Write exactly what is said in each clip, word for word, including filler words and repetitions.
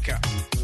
America.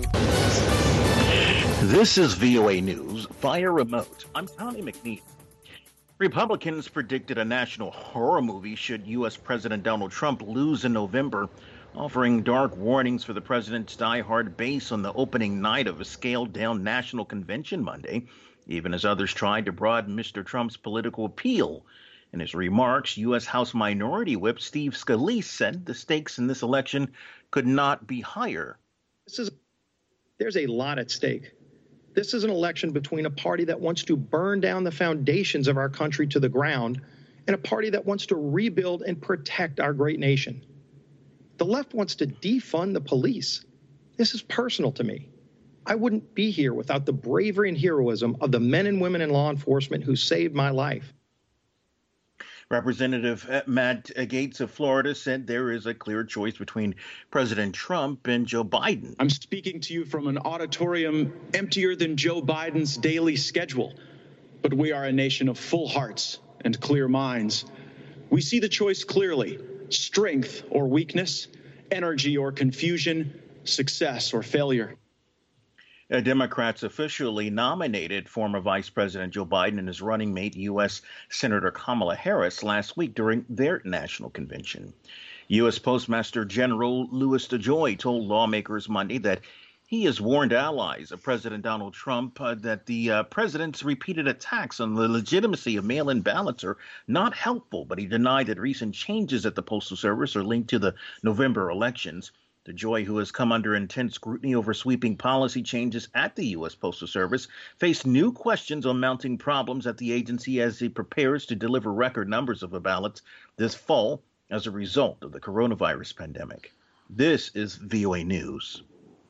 This is V O A News via remote. I'm Tommy McNeil. Republicans predicted a national horror movie should U S President Donald Trump lose in November, offering dark warnings for the president's diehard base on the opening night of a scaled-down national convention Monday, even as others tried to broaden Mister Trump's political appeal. In his remarks, U S House Minority Whip Steve Scalise said the stakes in this election could not be higher. This is, there's a lot at stake. This is an election between a party that wants to burn down the foundations of our country to the ground and a party that wants to rebuild and protect our great nation. The left wants to defund the police. This is personal to me. I wouldn't be here without the bravery and heroism of the men and women in law enforcement who saved my life. Representative Matt Gaetz of Florida said there is a clear choice between President Trump and Joe Biden. I'm speaking to you from an auditorium emptier than Joe Biden's daily schedule, but we are a nation of full hearts and clear minds. We see the choice clearly: strength or weakness, energy or confusion, success or failure. Uh, Democrats officially nominated former Vice President Joe Biden and his running mate, U S Senator Kamala Harris, last week during their national convention. U S Postmaster General Louis DeJoy told lawmakers Monday that he has warned allies of President Donald Trump uh, that the uh, president's repeated attacks on the legitimacy of mail-in ballots are not helpful, but he denied that recent changes at the Postal Service are linked to the November elections. DeJoy, who has come under intense scrutiny over sweeping policy changes at the U S Postal Service, faced new questions on mounting problems at the agency as it prepares to deliver record numbers of ballots this fall as a result of the coronavirus pandemic. This is V O A News.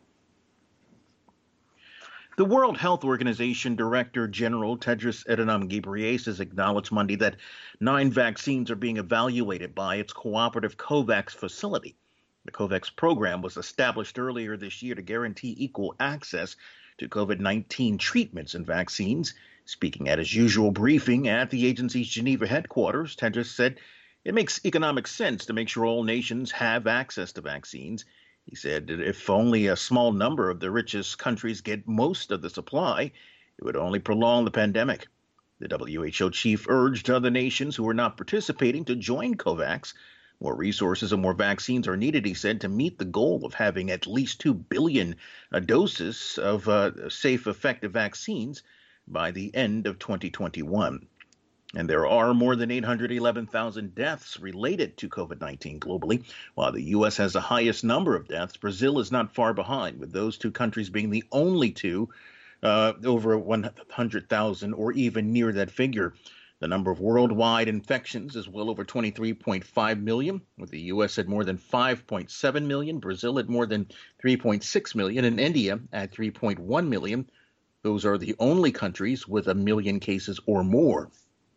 The World Health Organization Director General Tedros Adhanom Ghebreyesus acknowledged Monday that nine vaccines are being evaluated by its cooperative COVAX facility. The COVAX program was established earlier this year to guarantee equal access to COVID nineteen treatments and vaccines. Speaking at his usual briefing at the agency's Geneva headquarters, Tedros said it makes economic sense to make sure all nations have access to vaccines. He said that if only a small number of the richest countries get most of the supply, it would only prolong the pandemic. The W H O chief urged other nations who are not participating to join COVAX. More resources and more vaccines are needed, he said, to meet the goal of having at least two billion uh, doses of uh, safe, effective vaccines by the end of twenty twenty-one. And there are more than eight hundred eleven thousand deaths related to COVID nineteen globally. While the U S has the highest number of deaths, Brazil is not far behind, with those two countries being the only two uh, over one hundred thousand or even near that figure. The number of worldwide infections is well over twenty-three point five million, with the U S at more than five point seven million, Brazil at more than three point six million, and India at three point one million. Those are the only countries with a million cases or more.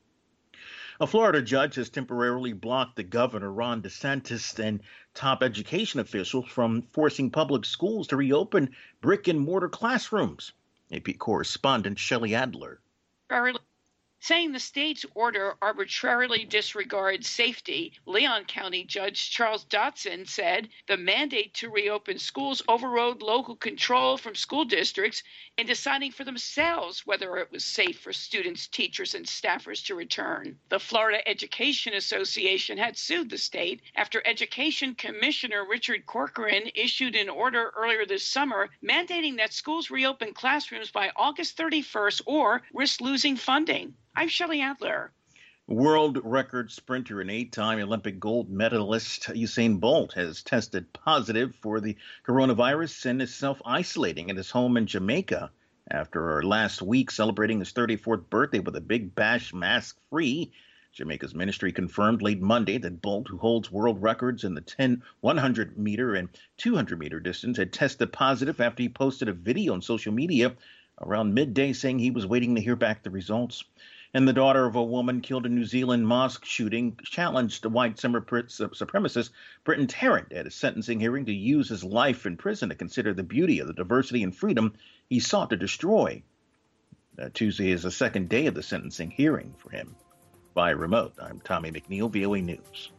A Florida judge has temporarily blocked the governor, Ron DeSantis, and top education officials from forcing public schools to reopen brick-and-mortar classrooms. A P correspondent Shelley Adler. Saying the state's order arbitrarily disregards safety, Leon County Judge Charles Dotson said the mandate to reopen schools overrode local control from school districts in deciding for themselves whether it was safe for students, teachers, and staffers to return. The Florida Education Association had sued the state after Education Commissioner Richard Corcoran issued an order earlier this summer mandating that schools reopen classrooms by August thirty-first or risk losing funding. I'm Shelley Adler. World record sprinter and eight-time Olympic gold medalist Usain Bolt has tested positive for the coronavirus and is self-isolating at his home in Jamaica after last week celebrating his thirty-fourth birthday with a big bash mask-free. Jamaica's ministry confirmed late Monday that Bolt, who holds world records in the ten, one hundred meter and two hundred meter distance, had tested positive after he posted a video on social media around midday saying he was waiting to hear back the results. And the daughter of a woman killed in New Zealand mosque shooting challenged the white supremacist Britton Tarrant at a sentencing hearing to use his life in prison to consider the beauty of the diversity and freedom he sought to destroy. Uh, Tuesday is the second day of the sentencing hearing for him. By remote, I'm Tommy McNeil, V O A News.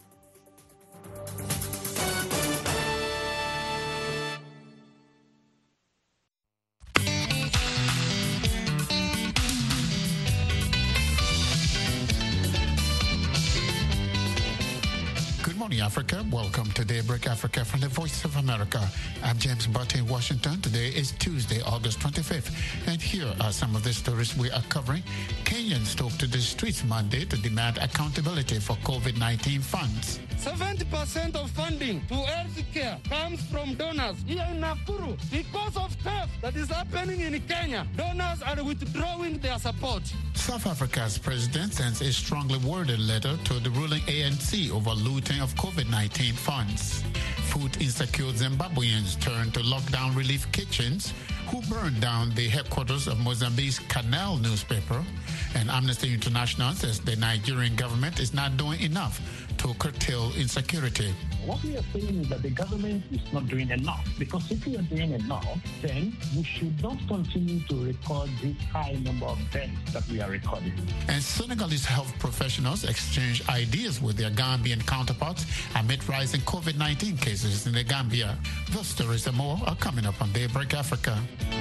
Africa. Welcome to Daybreak Africa from the Voice of America. I'm James Butt in Washington. Today is Tuesday, August twenty-fifth. And here are some of the stories we are covering. Kenyans took to the streets Monday to demand accountability for COVID nineteen funds. seventy percent of funding to health care comes from donors here in Nakuru. Because of theft that is happening in Kenya, donors are withdrawing their support. South Africa's president sends a strongly worded letter to the ruling A N C over looting of COVID nineteen funds. Food insecure Zimbabweans turn to lockdown relief kitchens who burned down the headquarters of Mozambique's Canal newspaper. And Amnesty International says the Nigerian government is not doing enough to curtail insecurity. What we are saying is that the government is not doing enough, because if we are doing enough, then we should not continue to record this high number of deaths that we are recording. And Senegalese health professionals exchange ideas with their Gambian counterparts amid rising COVID nineteen cases in the Gambia. Those stories and more are coming up on Daybreak Africa.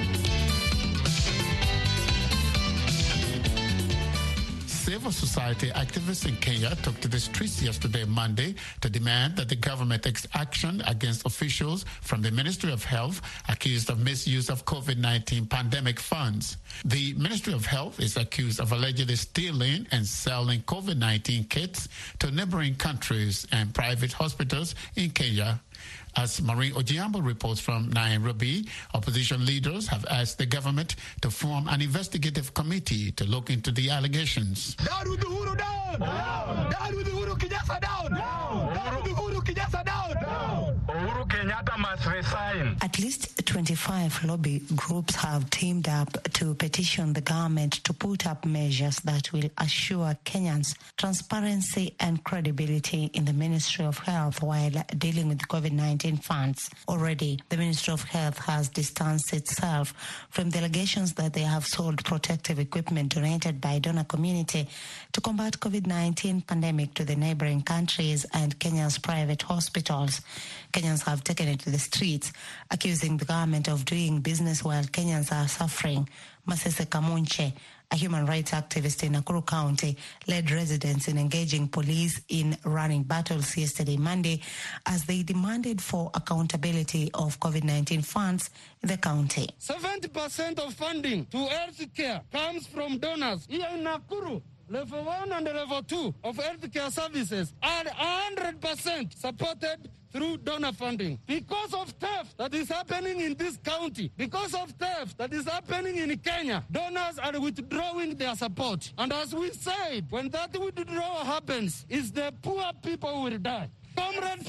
Civil society activists in Kenya took to the streets yesterday, Monday, to demand that the government takes action against officials from the Ministry of Health accused of misuse of COVID nineteen pandemic funds. The Ministry of Health is accused of allegedly stealing and selling COVID nineteen kits to neighboring countries and private hospitals in Kenya. As Maureen Ojiambo reports from Nairobi, opposition leaders have asked the government to form an investigative committee to look into the allegations. Down with Uhuru, down! Down! Down with Uhuru Kenyatta, down! Down! Down with Uhuru Kenyatta, down! Down! Uhuru Kenyatta must resign. At least twenty-five lobby groups have teamed up to petition the government to put up measures that will assure Kenyans transparency and credibility in the Ministry of Health while dealing with COVID nineteen funds. Already, the Ministry of Health has distanced itself from the allegations that they have sold protective equipment donated by donor community to combat COVID nineteen pandemic to the neighboring countries and Kenya's private hospitals. Kenyans have taken it to the streets, accusing the government of doing business while Kenyans are suffering. Masese Kamunche, a human rights activist in Nakuru County, led residents in engaging police in running battles yesterday, Monday, as they demanded for accountability of COVID nineteen funds in the county. seventy percent of funding to health care comes from donors here in Nakuru. Level one and level two of healthcare services are one hundred percent supported through donor funding. Because of theft that is happening in this county, because of theft that is happening in Kenya, donors are withdrawing their support. And as we said, when that withdrawal happens, it's the poor people who will die. Comrades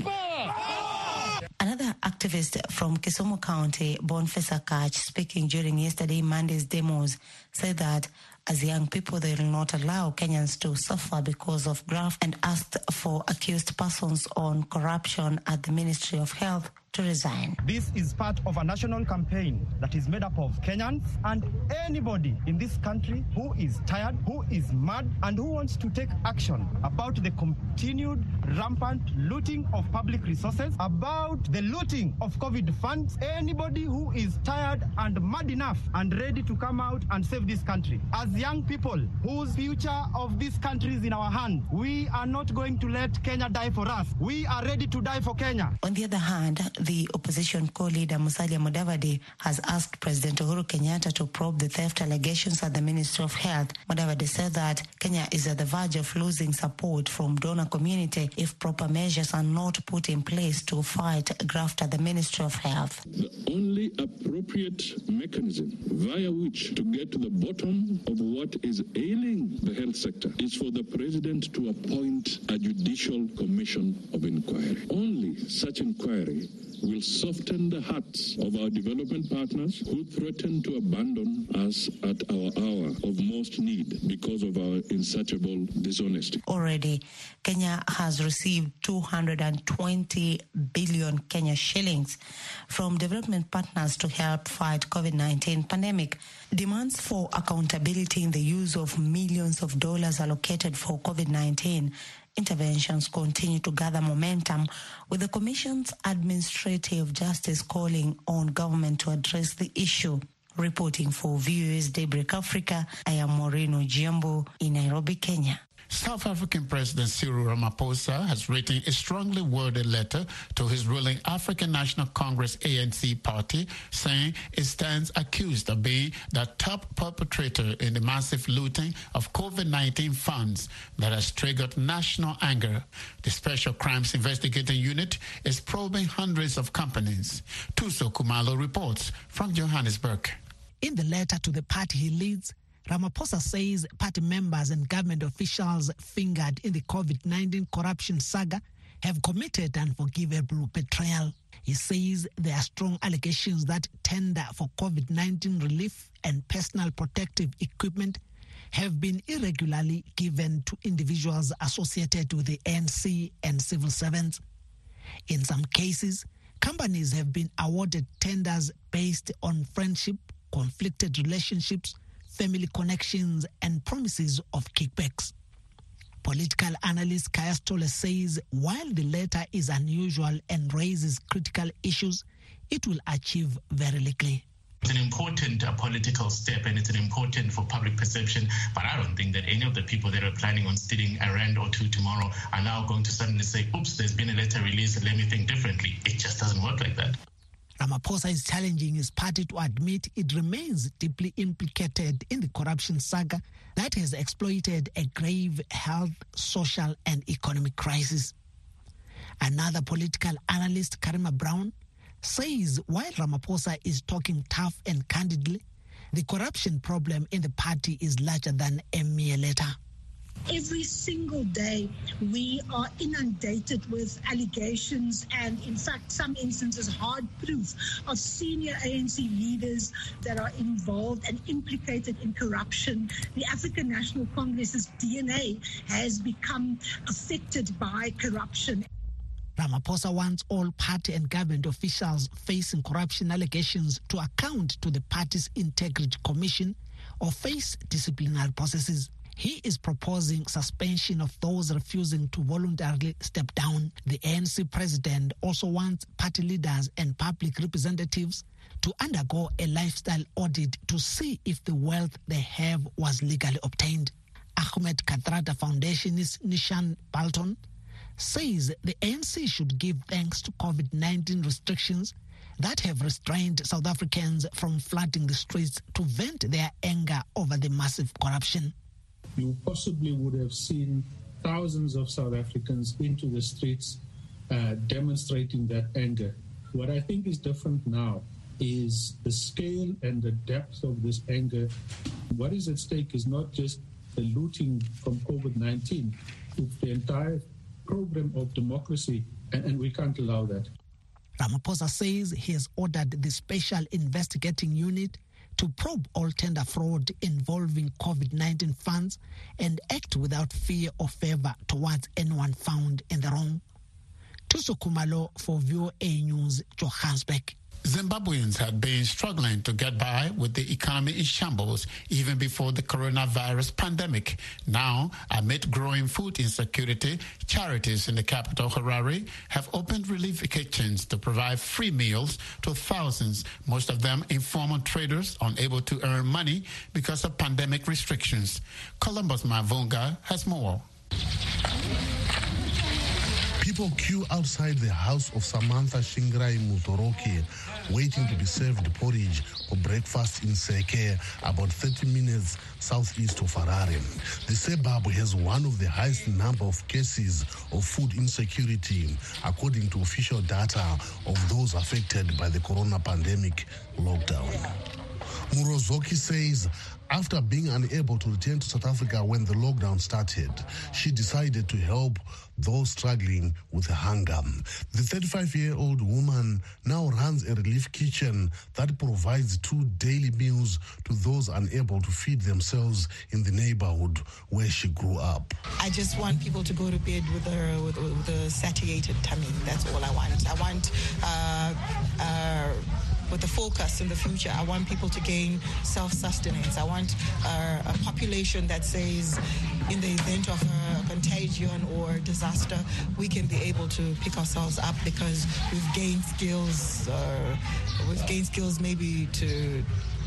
power! Another activist from Kisumu County, Boniface Akach, speaking during yesterday Monday's demos, said that as young people, they will not allow Kenyans to suffer because of graft and asked for accused persons on corruption at the Ministry of Health to resign. This is part of a national campaign that is made up of Kenyans and anybody in this country who is tired, who is mad, and who wants to take action about the continued rampant looting of public resources, about the looting of COVID funds. Anybody who is tired and mad enough and ready to come out and save this country. As young people whose future of this country is in our hands, we are not going to let Kenya die for us. We are ready to die for Kenya. On the other hand, the opposition co-leader Musalia Mudavadi has asked President Uhuru Kenyatta to probe the theft allegations at the Ministry of Health. Mudavadi said that Kenya is at the verge of losing support from donor community if proper measures are not put in place to fight graft at the Ministry of Health. The only appropriate mechanism via which to get to the bottom of what is ailing the health sector is for the president to appoint a judicial commission of inquiry. Only such inquiry will soften the hearts of our development partners who threaten to abandon us at our hour of most need because of our insatiable dishonesty. Already, Kenya has received two hundred twenty billion Kenya shillings from development partners to help fight COVID nineteen pandemic. Demands for accountability in the use of millions of dollars allocated for COVID nineteen interventions continue to gather momentum, with the Commission's Administrative Justice calling on government to address the issue. Reporting for V O A's Daybreak Africa, I am Maureen Ojiambo in Nairobi, Kenya. South African President Cyril Ramaphosa has written a strongly worded letter to his ruling African National Congress A N C party, saying it stands accused of being the top perpetrator in the massive looting of COVID nineteen funds that has triggered national anger. The Special Crimes Investigating Unit is probing hundreds of companies. Tuso Kumalo reports from Johannesburg. In the letter to the party he leads, Ramaphosa says party members and government officials fingered in the COVID nineteen corruption saga have committed unforgivable betrayal. He says there are strong allegations that tender for COVID nineteen relief and personal protective equipment have been irregularly given to individuals associated with the A N C and civil servants. In some cases, companies have been awarded tenders based on friendship, conflicted relationships, family connections, and promises of kickbacks. Political analyst Kaya Stolle says while the letter is unusual and raises critical issues, it will achieve very little. It's an important uh, political step, and it's an important for public perception, but I don't think that any of the people that are planning on stealing a rand or two tomorrow are now going to suddenly say, oops, there's been a letter released, let me think differently. It just doesn't work like that. Ramaphosa is challenging his party to admit it remains deeply implicated in the corruption saga that has exploited a grave health, social, and economic crisis. Another political analyst, Karima Brown, says while Ramaphosa is talking tough and candidly, the corruption problem in the party is larger than a mere letter. Every single day, we are inundated with allegations and, in fact, some instances, hard proof of senior A N C leaders that are involved and implicated in corruption. The African National Congress's D N A has become affected by corruption. Ramaphosa wants all party and government officials facing corruption allegations to account to the party's Integrity Commission or face disciplinary processes. He is proposing suspension of those refusing to voluntarily step down. The A N C president also wants party leaders and public representatives to undergo a lifestyle audit to see if the wealth they have was legally obtained. Ahmed Kathrada Foundationist Nishan Balton says the A N C should give thanks to COVID nineteen restrictions that have restrained South Africans from flooding the streets to vent their anger over the massive corruption. You possibly would have seen thousands of South Africans into the streets uh, demonstrating that anger. What I think is different now is the scale and the depth of this anger. What is at stake is not just the looting from COVID nineteen, it's the entire program of democracy, and, and we can't allow that. Ramaphosa says he has ordered the Special Investigating Unit to probe all tender fraud involving COVID nineteen funds and act without fear or favor towards anyone found in the wrong. Tuso Kumalo for V O A News, Johannesburg. Zimbabweans had been struggling to get by with the economy in shambles even before the coronavirus pandemic. Now, amid growing food insecurity, charities in the capital, Harare, have opened relief kitchens to provide free meals to thousands, most of them informal traders unable to earn money because of pandemic restrictions. Columbus Mavunga has more. People queue outside the house of Samantha Shingrai Mutoroki, waiting to be served porridge or breakfast in Seke, about thirty minutes southeast of Harare. The suburb has one of the highest number of cases of food insecurity, according to official data of those affected by the corona pandemic lockdown. Murozoki says after being unable to return to South Africa when the lockdown started, she decided to help those struggling with hunger. The thirty-five-year-old woman now runs a relief kitchen that provides two daily meals to those unable to feed themselves in the neighborhood where she grew up. I just want people to go to bed with a, with, with a satiated tummy. That's all I want. I want... Uh, uh, with a focus in the future. I want people to gain self-sustenance. I want uh, a population that says in the event of a contagion or disaster, we can be able to pick ourselves up because we've gained skills, uh, we've gained skills maybe to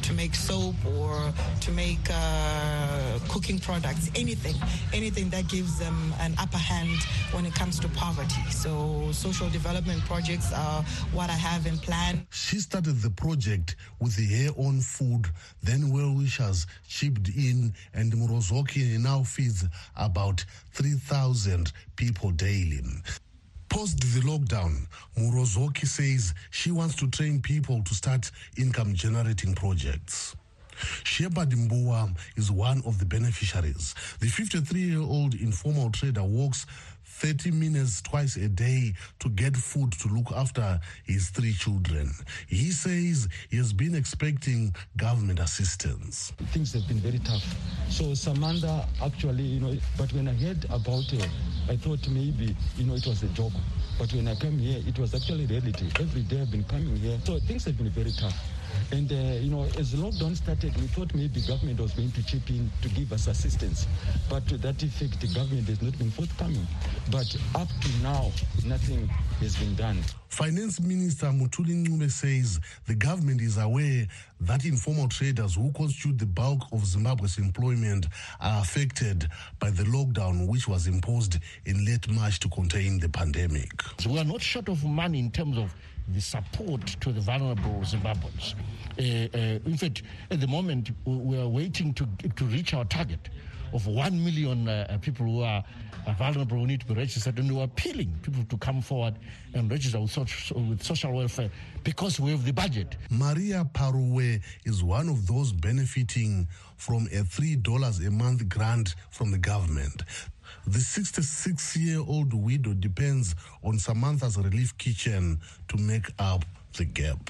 to make soap or to make uh, cooking products, anything, anything that gives them an upper hand when it comes to poverty. So social development projects are what I have in plan. She started the project with her own food, then well-wishers chipped in, and Murozoki now feeds about three thousand people daily. Post the lockdown, Murozoki says she wants to train people to start income-generating projects. Shepard Mbua is one of the beneficiaries. The fifty-three-year-old informal trader works thirty minutes twice a day to get food to look after his three children. He says he has been expecting government assistance. Things have been very tough. So Samantha actually, you know, but when I heard about it, I thought maybe, you know, it was a joke. But when I came here, it was actually reality. Every day I've been coming here. So things have been very tough. And, uh, you know, as the lockdown started, we thought maybe government was going to chip in to give us assistance. But to that effect, the government has not been forthcoming. But up to now, nothing has been done. Finance Minister Mutuli Ncube says the government is aware that informal traders who constitute the bulk of Zimbabwe's employment are affected by the lockdown, which was imposed in late March to contain the pandemic. So we are not short of money in terms of the support to the vulnerable Zimbabweans. Uh, uh, in fact, at the moment, we are waiting to to reach our target of one million uh, people who are uh, vulnerable, who need to be registered, and we are appealing people to come forward and register with, social, with social welfare because we have the budget. Maria Paruwe is one of those benefiting from a three dollars a month grant from the government. The sixty-six-year-old widow depends on Samantha's relief kitchen to make up the gap.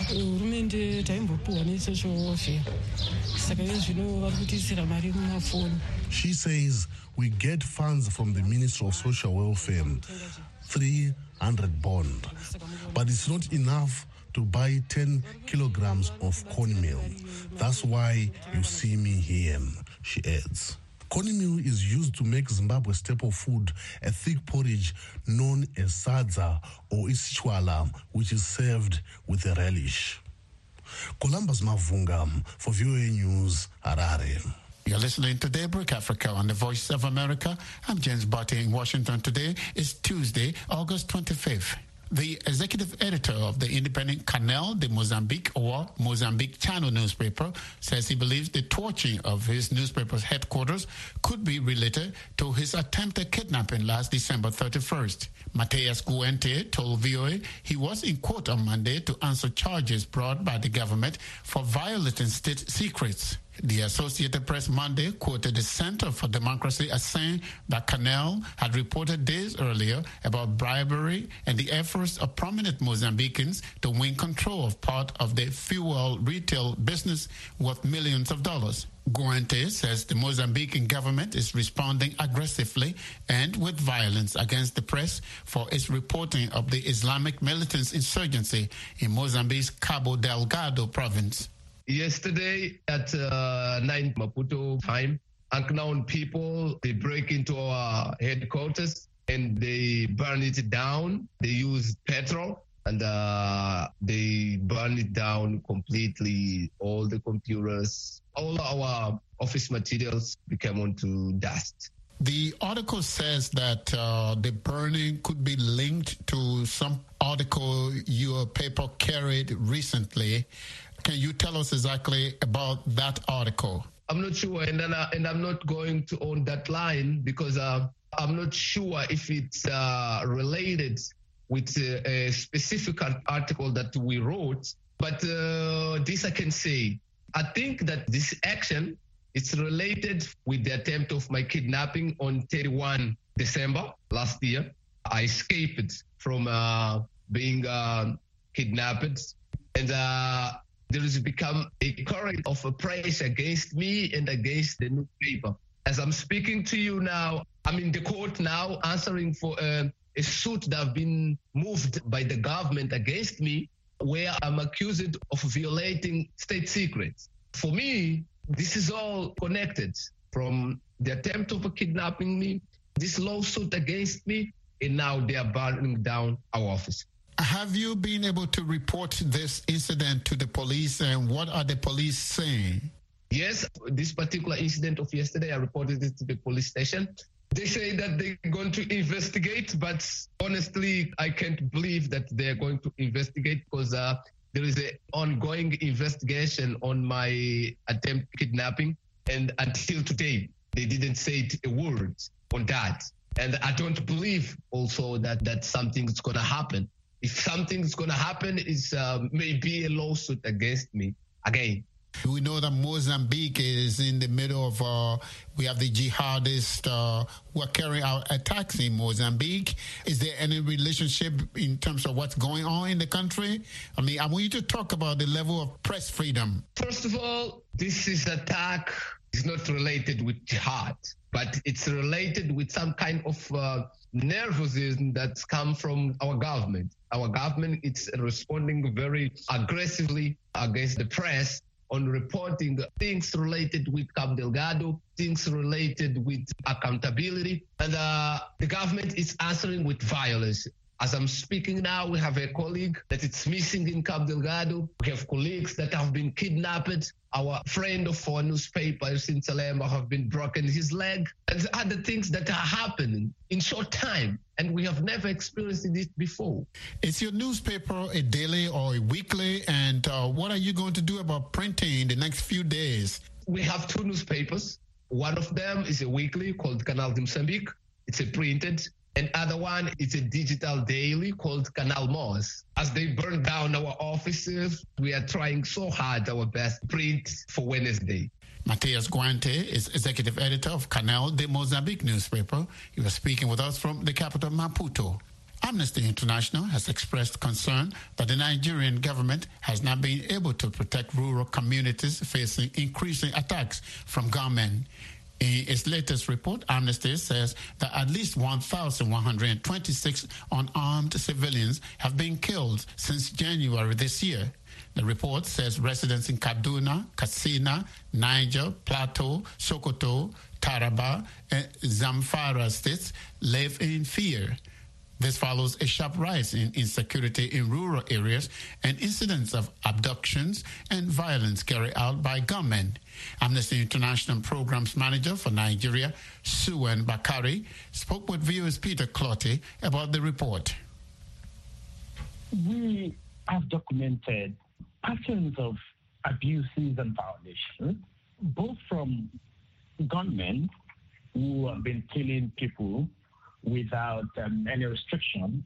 She says we get funds from the Ministry of Social Welfare, three hundred bond, but it's not enough to buy ten kilograms of cornmeal. That's why you see me here, she adds. Cornmeal is used to make Zimbabwe's staple food, a thick porridge known as sadza or isichwala, which is served with a relish. Columbus Mavunga for V O A News, Harare. You're listening to Daybreak Africa on the Voice of America. I'm James Barty in Washington. Today is Tuesday, August twenty-fifth. The executive editor of the independent Canal de Mozambique, or Mozambique Channel newspaper, says he believes the torching of his newspaper's headquarters could be related to his attempted kidnapping last December thirty-first. Mateus Guente told V O A he was in court on Monday to answer charges brought by the government for violating state secrets. The Associated Press Monday quoted the Center for Democracy as saying that Canal had reported days earlier about bribery and the efforts of prominent Mozambicans to win control of part of the fuel retail business worth millions of dollars. Guente says the Mozambican government is responding aggressively and with violence against the press for its reporting of the Islamic militants' insurgency in Mozambique's Cabo Delgado province. Yesterday at uh, nine Maputo time, unknown people, they break into our headquarters and they burn it down. They use petrol and uh, they burn it down completely. All the computers, all our office materials became onto dust. The article says that uh, the burning could be linked to some article your paper carried recently. Can you tell us exactly about that article? I'm not sure, and, then I, and I'm not going to own that line because uh, I'm not sure if it's uh, related with uh, a specific article that we wrote. But uh, this I can say. I think that this action is related with the attempt of my kidnapping on thirty-first December last year. I escaped from uh, being uh, kidnapped, and uh, there has become a current of a praise against me and against the newspaper. As I'm speaking to you now, I'm in the court now answering for uh, a suit that have been moved by the government against me, where I'm accused of violating state secrets. For me, this is all connected from the attempt of kidnapping me, this lawsuit against me, and now they are burning down our office. Have you been able to report this incident to the police, and what are the police saying? Yes, this particular incident of yesterday, I reported it to the police station. They say that they're going to investigate, but honestly, I can't believe that they're going to investigate because uh, there is an ongoing investigation on my attempt kidnapping. And until today, they didn't say a word on that. And I don't believe also that, that something's going to happen. If something's going to happen, it's uh, maybe a lawsuit against me again. We know that Mozambique is in the middle of, uh, we have the jihadists uh, who are carrying out attacks in Mozambique. Is there any relationship in terms of what's going on in the country? I mean, I want you to talk about the level of press freedom. First of all, this is attack is not related with jihad, but it's related with some kind of uh, nervousness that's come from our government. Our government is responding very aggressively against the press on reporting things related with Cabo Delgado, things related with accountability, and uh, the government is answering with violence. As I'm speaking now, we have a colleague that is missing in Cabo Delgado. We have colleagues that have been kidnapped. Our friend of our newspaper, in Salemba, have been broken his leg, and other things that are happening in short time. And we have never experienced this before. Is your newspaper a daily or a weekly? And uh, what are you going to do about printing in the next few days? We have two newspapers. One of them is a weekly called Canal de Moçambique. It's a printed. And other one is a digital daily called Canal Mos. As they burn down our offices, we are trying so hard our best to print for Wednesday. Matias Guante is executive editor of Canal de Moçambique newspaper. He was speaking with us from the capital, Maputo. Amnesty International has expressed concern that the Nigerian government has not been able to protect rural communities facing increasing attacks from gunmen. In its latest report, Amnesty says that at least one thousand one hundred twenty-six unarmed civilians have been killed since January this year. The report says residents in Kaduna, Katsina, Niger, Plateau, Sokoto, Taraba, and Zamfara states live in fear. This follows a sharp rise in insecurity in rural areas and incidents of abductions and violence carried out by gunmen. Amnesty International Programs Manager for Nigeria, Suwan Bakari, spoke with V O A's Peter Clotty about the report. We have documented patterns of abuses and violations, both from gunmen who have been killing people without um, any restriction,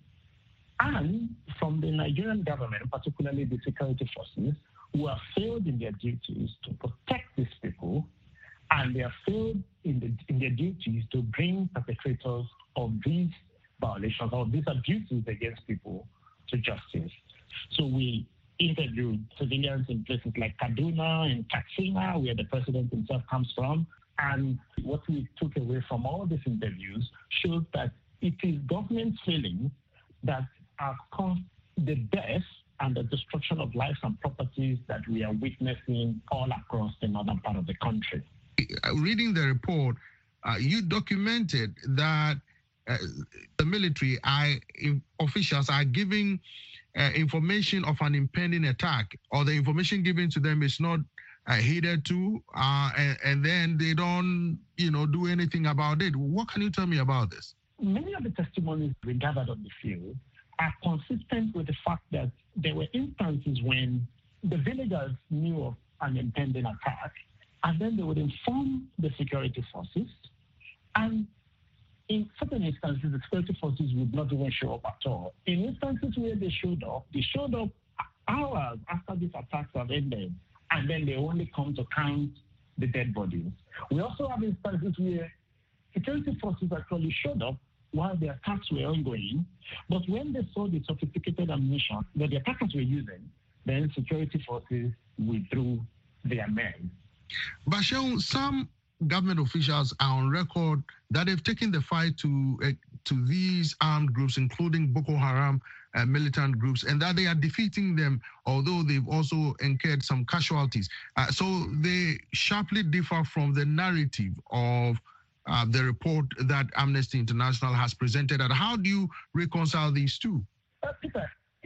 and from the Nigerian government, particularly the security forces, who have failed in their duties to protect these people, and they have failed in, the, in their duties to bring perpetrators of these violations or these abuses against people to justice. So we interviewed civilians in places like Kaduna and Katsina, where the president himself comes from. And what we took away from all these interviews shows that it is government failings that have caused the death and the destruction of lives and properties that we are witnessing all across the northern part of the country. Reading the report, uh, you documented that uh, the military are, officials are giving uh, information of an impending attack, or the information given to them is not Uh, heeded to, uh, and, and then they don't, you know, do anything about it. What can you tell me about this? Many of the testimonies we gathered on the field are consistent with the fact that there were instances when the villagers knew of an impending attack, and then they would inform the security forces, and in certain instances, the security forces would not even show up at all. In instances where they showed up, they showed up hours after these attacks have ended, and then they only come to count the dead bodies. We also have instances where security forces actually showed up while the attacks were ongoing, but when they saw the sophisticated ammunition that the attackers were using, then security forces withdrew their men. Bashir, some government officials are on record that they've taken the fight to uh, to these armed groups, including Boko Haram uh, militant groups, and that they are defeating them, although they've also incurred some casualties. Uh, so they sharply differ from the narrative of uh, the report that Amnesty International has presented. And how do you reconcile these two? Uh, Peter,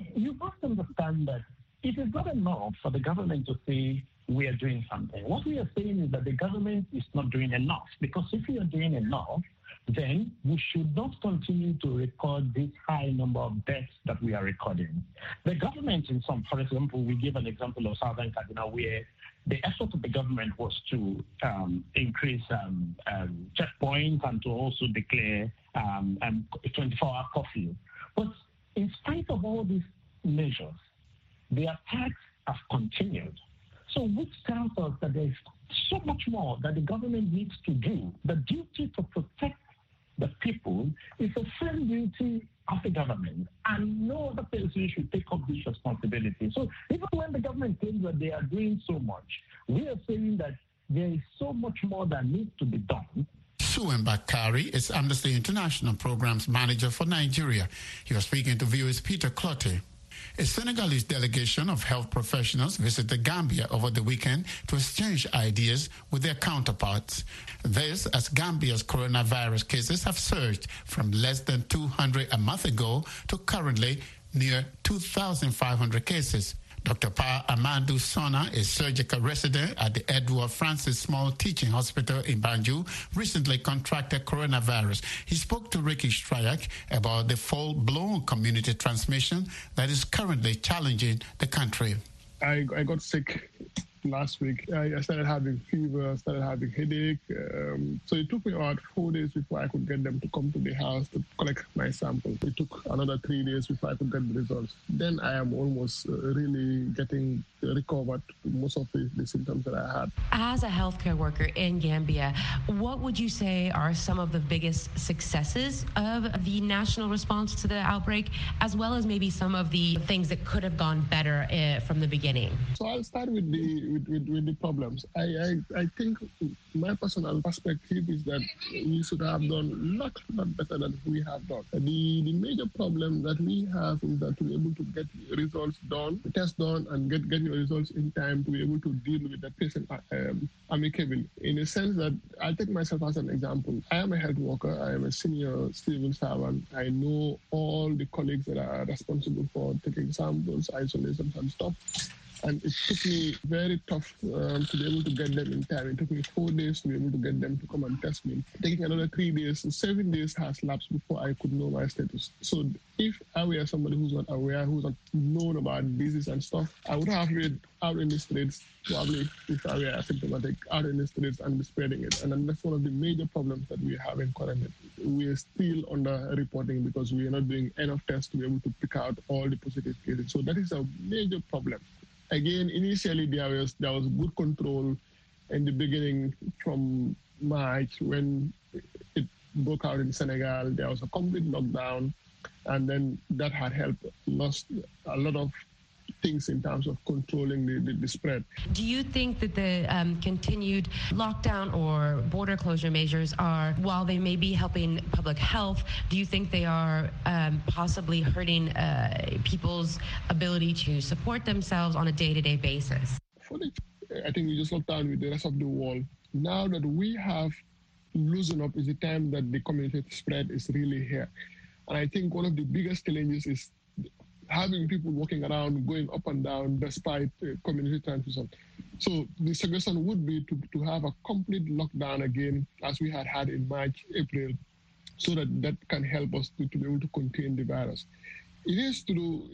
you must understand that it is not enough for the government to say we are doing something. What we are saying is that the government is not doing enough, because if we are doing enough, then we should not continue to record this high number of deaths that we are recording. The government in some, for example, we give an example of Southern Kaduna, where the effort of the government was to um, increase um, um, checkpoints and to also declare um, um, a twenty-four hour curfew. But in spite of all these measures, the attacks have continued. So which tells us that there is so much more that the government needs to do. The duty to protect the people is a firm duty of the government, and no other person should take up this responsibility. So even when the government claims that they are doing so much, we are saying that there is so much more that needs to be done. Suwen Bakari is Amnesty International Programs Manager for Nigeria. He was speaking to V O A's Peter Clotte. A Senegalese delegation of health professionals visited Gambia over the weekend to exchange ideas with their counterparts. This as Gambia's coronavirus cases have surged from less than two hundred a month ago to currently near two thousand five hundred cases. Doctor Pa Amadou Sona, a surgical resident at the Edward Francis Small Teaching Hospital in Banjul, recently contracted coronavirus. He spoke to Ricky Strayak about the full-blown community transmission that is currently challenging the country. I, I got sick last week. I, I started having fever, started having headache. Um, so it took me about four days before I could get them to come to the house to collect my sample. It took another three days before I could get the results. Then I am almost uh, really getting recovered most of the, the symptoms that I had. As a healthcare worker in Gambia, what would you say are some of the biggest successes of the national response to the outbreak, as well as maybe some of the things that could have gone better uh, from the beginning? So I'll start with the With, with, with the problems. I, I I think my personal perspective is that we should have done a lot, lot better than we have done. The, the major problem that we have is that to be able to get results done, test done, and get, get your results in time to be able to deal with the patient um, amicably. In a sense that, I'll take myself as an example. I am a health worker. I am a senior civil servant. I know all the colleagues that are responsible for taking samples, isolations, and stuff. And it took me very tough um, to be able to get them in time. It took me four days to be able to get them to come and test me. Taking another three days, seven days has lapsed before I could know my status. So if I were somebody who's not aware, who's not known about disease and stuff, I would have been out in the streets, probably if I were asymptomatic, out in the streets and be spreading it. And then that's one of the major problems that we have in currently. We are still under-reporting because we are not doing enough tests to be able to pick out all the positive cases. So that is a major problem. Again, initially there was there was good control in the beginning from March when it broke out in Senegal. There was a complete lockdown, and then that had helped lost a lot of things in terms of controlling the, the, the spread. Do you think that the um, continued lockdown or border closure measures are, while they may be helping public health, do you think they are um, possibly hurting uh, people's ability to support themselves on a day-to-day basis? For the, I think we just locked down with the rest of the world. Now that we have loosened up is the time that the community spread is really here. And I think one of the biggest challenges is having people walking around, going up and down despite uh, community transmission. So the suggestion would be to, to have a complete lockdown again, as we had had in March, April, so that that can help us to, to be able to contain the virus. It is true,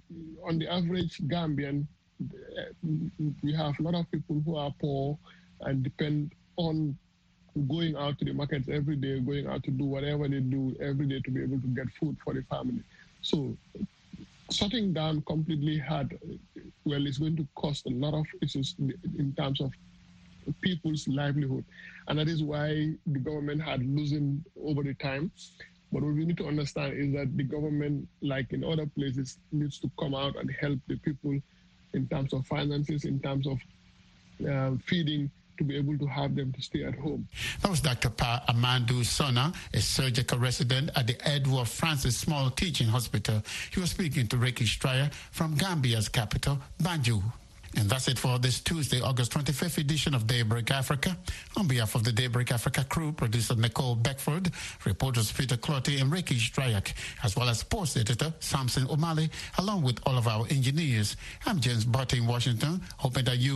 on the average Gambian, we have a lot of people who are poor and depend on going out to the markets every day, going out to do whatever they do every day to be able to get food for the family. So shutting down completely had, well, it's going to cost a lot of issues in terms of people's livelihood. And that is why the government had loosened over the time. But what we need to understand is that the government, like in other places, needs to come out and help the people in terms of finances, in terms of uh, feeding, to be able to have them to stay at home. That was Doctor Pa Amadou Sona, a surgical resident at the Edward Francis Small Teaching Hospital. He was speaking to Ricky Stryer from Gambia's capital, Banjul. And that's it for this Tuesday, August twenty-fifth edition of Daybreak Africa. On behalf of the Daybreak Africa crew, producer Nicole Beckford, reporters Peter Clotty and Ricky Strayak, as well as sports editor Samson O'Malley, along with all of our engineers. I'm James Butte in Washington, hoping that you